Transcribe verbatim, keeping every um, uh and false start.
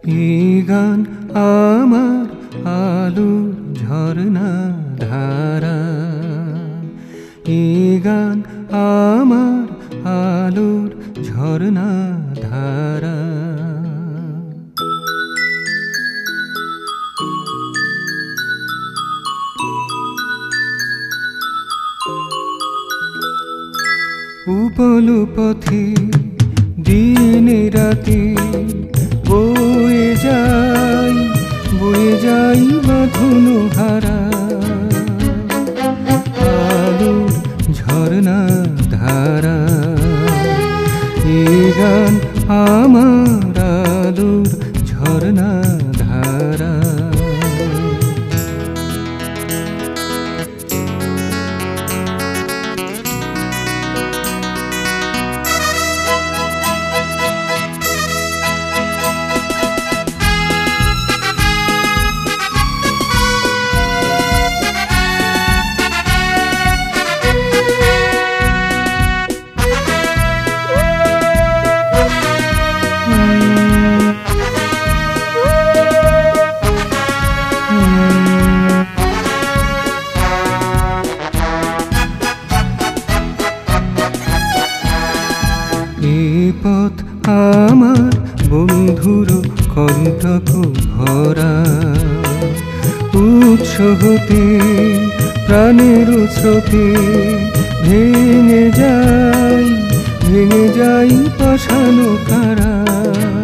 এই গান আমার আলোর ঝরনা ধারা, এই গান আমার আলোর ঝরনা ধারা। উপল পথে দিনে রাতে বয়ে যাই, বয়ে যাই বাঁধনো হারা, আলোর ঝরনা ধারা। এই গান আমার আলোর ঝরনা ধারা। পথ আমার বন্ধুর কণ্ঠক ভরা, উৎস হতে প্রাণের স্রোতে ভেঙে যাই, ভেঙে যাই পাষাণ কারা।